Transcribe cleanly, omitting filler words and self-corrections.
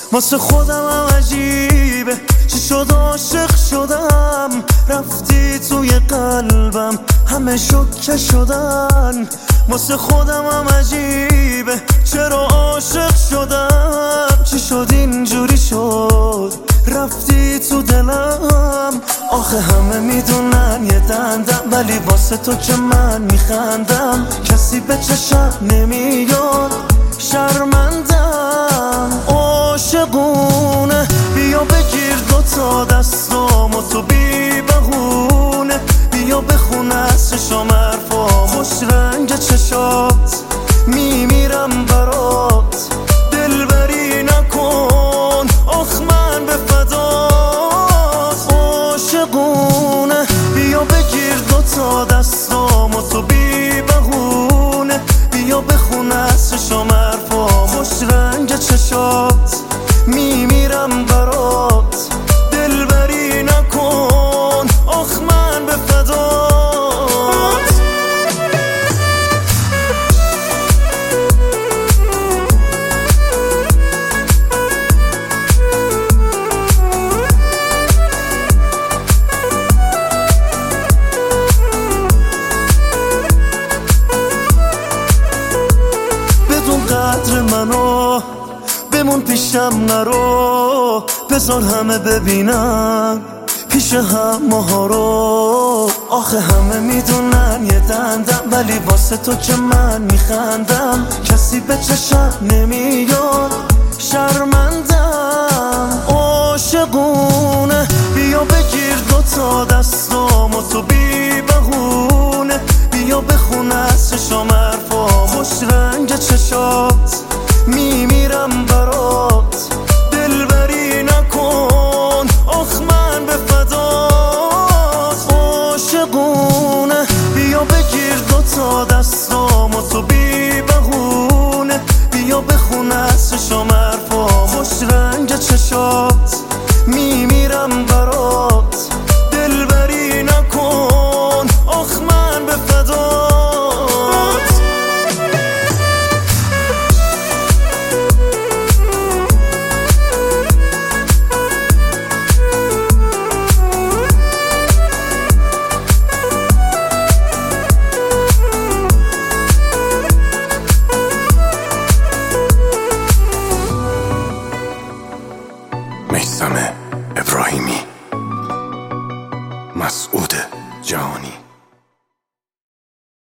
واسه خودم هم عجیبه چی شد عاشق شدم، رفتی توی قلبم همه شکه شدن. واسه خودم هم عجیبه چرا عاشق شدم، چی شد اینجوری شد رفتی تو دلم. آخه همه میدونن یه دندم، ولی واسه تو که من میخندم. کسی به چشم نمیاد شرمندم. عاشقونه بیا بگیر دوتا دستامو تو بی بهونه، بیا بخون از چشام حرفا خوش رنگ چشات، میمیرم برات دلبری نکن آخ من به فدات. عاشقونه بیا بگیر دوتا دستامو تو بی بهونه، بیا بخون از چشام حرفا خوش رنگ چشات، میمیرم برات دلبری نکن آخ من به فدات. بدون قدر منو بمون پیشم نرو، بذار همه ببینن پیش هم ماها رو. آخه همه میدونن یه دندم، ولی واسه تو که من میخندم. کسی به چشم نمیاد شرمندم. عاشقونه بیا بگیر دوتا دستامو تو بی بهونه، بیا بخون از چشام حرفا خوش رنگ چشات، میمیرم برات دلبری نکن آخ من به فدات. عاشقونه بیا بگیر دوتا دستامو تو بی بهونه، بیا بخون از چشام حرفا خوش رنگ چشات، میمیرم برات دلبری نکن آخ من به فدات. میثم ابراهیمی، مسعود جهانی.